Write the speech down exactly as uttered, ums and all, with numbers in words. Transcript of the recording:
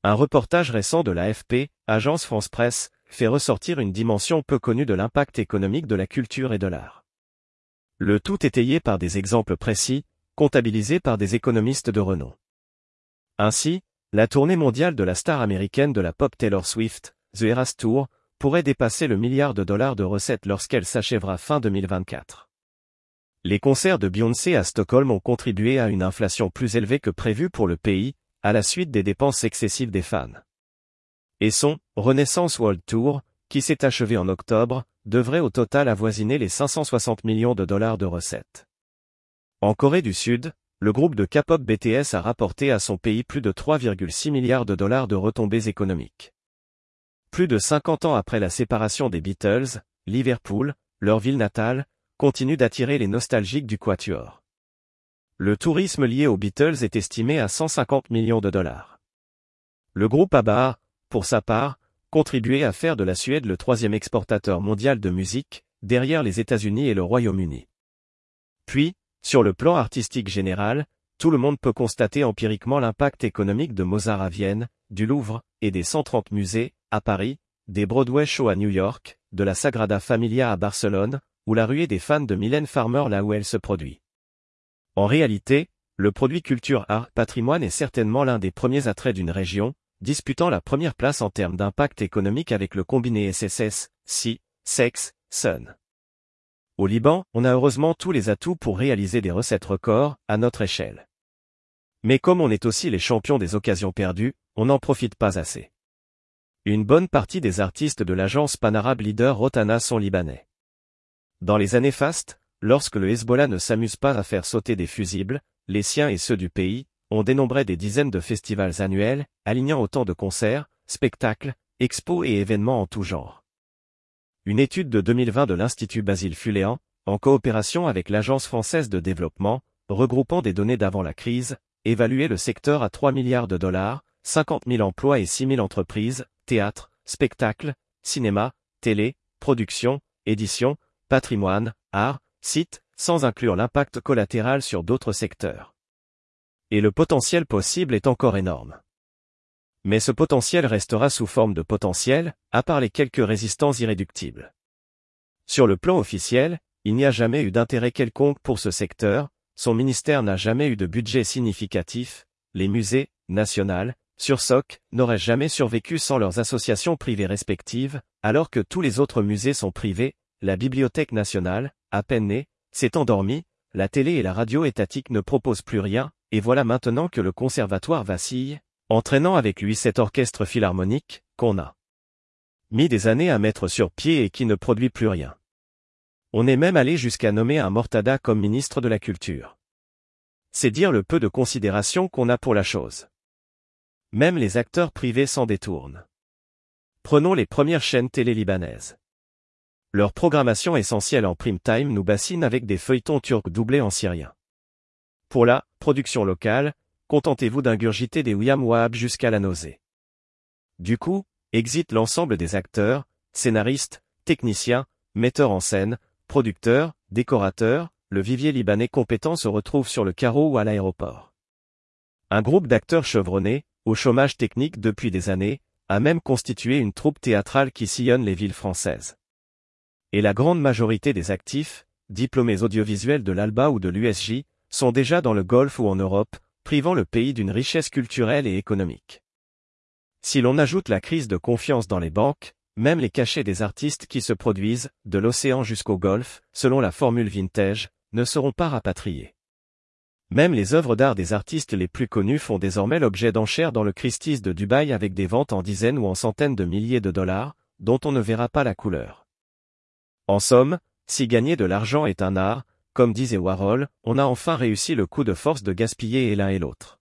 Un reportage récent de l'A F P, Agence France-Presse, fait ressortir une dimension peu connue de l'impact économique de la culture et de l'art. Le tout étayé par des exemples précis, comptabilisés par des économistes de renom. Ainsi, la tournée mondiale de la star américaine de la pop Taylor Swift, The Eras Tour, pourrait dépasser le milliard de dollars de recettes lorsqu'elle s'achèvera fin deux mille vingt-quatre. Les concerts de Beyoncé à Stockholm ont contribué à une inflation plus élevée que prévue pour le pays, à la suite des dépenses excessives des fans. Et son Renaissance World Tour, qui s'est achevé en octobre, devrait au total avoisiner les cinq cent soixante millions de dollars de recettes. En Corée du Sud, le groupe de K-pop B T S a rapporté à son pays plus de trois virgule six milliards de dollars de retombées économiques. Plus de cinquante ans après la séparation des Beatles, Liverpool, leur ville natale, continue d'attirer les nostalgiques du quatuor. Le tourisme lié aux Beatles est estimé à cent cinquante millions de dollars. Le groupe ABBA a, pour sa part, contribué à faire de la Suède le troisième exportateur mondial de musique, derrière les États-Unis et le Royaume-Uni. Puis, sur le plan artistique général, tout le monde peut constater empiriquement l'impact économique de Mozart à Vienne, du Louvre, et des cent trente musées, à Paris, des Broadway Shows à New York, de la Sagrada Familia à Barcelone, ou la ruée des fans de Mylène Farmer là où elle se produit. En réalité, le produit culture art patrimoine est certainement l'un des premiers attraits d'une région, disputant la première place en termes d'impact économique avec le combiné S S S, Sea, Sex, Sun. Au Liban, on a heureusement tous les atouts pour réaliser des recettes records, à notre échelle. Mais comme on est aussi les champions des occasions perdues, on n'en profite pas assez. Une bonne partie des artistes de l'agence pan-arabe leader Rotana sont libanais. Dans les années fastes, lorsque le Hezbollah ne s'amuse pas à faire sauter des fusibles, les siens et ceux du pays, on dénombrait des dizaines de festivals annuels, alignant autant de concerts, spectacles, expos et événements en tout genre. Une étude de deux mille vingt de l'Institut Basile Fuléan, en coopération avec l'Agence française de développement, regroupant des données d'avant la crise, évaluait le secteur à trois milliards de dollars, cinquante mille emplois et six mille entreprises, théâtre, spectacle, cinéma, télé, production, édition, patrimoine, art, site, sans inclure l'impact collatéral sur d'autres secteurs. Et le potentiel possible est encore énorme. Mais ce potentiel restera sous forme de potentiel, à part les quelques résistants irréductibles. Sur le plan officiel, il n'y a jamais eu d'intérêt quelconque pour ce secteur, son ministère n'a jamais eu de budget significatif, les musées, nationaux, Sursoc, n'auraient jamais survécu sans leurs associations privées respectives, alors que tous les autres musées sont privés, la Bibliothèque nationale, à peine née, s'est endormie, la télé et la radio étatique ne proposent plus rien, et voilà maintenant que le conservatoire vacille, entraînant avec lui cet orchestre philharmonique, qu'on a mis des années à mettre sur pied et qui ne produit plus rien. On est même allé jusqu'à nommer un Mortada comme ministre de la Culture. C'est dire le peu de considération qu'on a pour la chose. Même les acteurs privés s'en détournent. Prenons les premières chaînes télé libanaises. Leur programmation essentielle en prime time nous bassine avec des feuilletons turcs doublés en syrien. Pour la production locale, contentez-vous d'ingurgiter des Wiyam Wahab jusqu'à la nausée. Du coup, exit l'ensemble des acteurs, scénaristes, techniciens, metteurs en scène, producteurs, décorateurs, le vivier libanais compétent se retrouve sur le carreau ou à l'aéroport. Un groupe d'acteurs chevronnés, au chômage technique depuis des années, a même constitué une troupe théâtrale qui sillonne les villes françaises. Et la grande majorité des actifs, diplômés audiovisuels de l'Alba ou de l'U S J, sont déjà dans le Golfe ou en Europe, privant le pays d'une richesse culturelle et économique. Si l'on ajoute la crise de confiance dans les banques, même les cachets des artistes qui se produisent, de l'océan jusqu'au Golfe, selon la formule vintage, ne seront pas rapatriés. Même les œuvres d'art des artistes les plus connus font désormais l'objet d'enchères dans le Christie's de Dubaï avec des ventes en dizaines ou en centaines de milliers de dollars, dont on ne verra pas la couleur. En somme, si gagner de l'argent est un art, comme disait Warhol, on a enfin réussi le coup de force de gaspiller et l'un et l'autre.